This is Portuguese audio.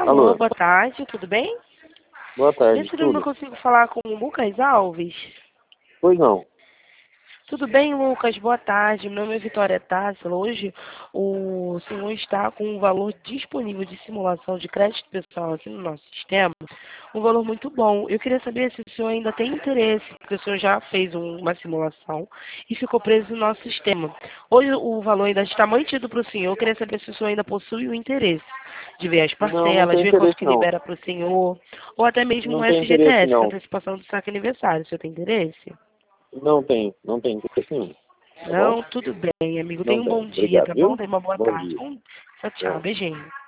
Alô, Alô, boa tarde, tudo bem? boa tarde, Nesse número eu tudo? consigo falar com o Lucas Alves? Pois não. Tudo bem, Lucas? Boa tarde. Meu nome é Vitória Tássila. Hoje o senhor está com um valor disponível de simulação de crédito pessoal aqui no nosso sistema, um valor muito bom. Eu queria saber se o senhor ainda tem interesse, porque o senhor já fez uma simulação e ficou preso no nosso sistema. Hoje o valor ainda está mantido para o senhor. Eu queria saber se o senhor ainda possui o interesse de ver as Não, não parcelas, tem ver quanto interesse que não. libera para o senhor, ou até mesmo Não um tem interesse FGTS, que é a não. antecipação do saque aniversário. O senhor tem interesse? Não tem interesse nenhum. Tá bom? Não, tudo bem, amigo. Tenha Não um tem. bom dia, Obrigado, tá bom? viu? Tenha uma boa Bom tarde. dia. Tchau, tchau. Tchau. Beijinho.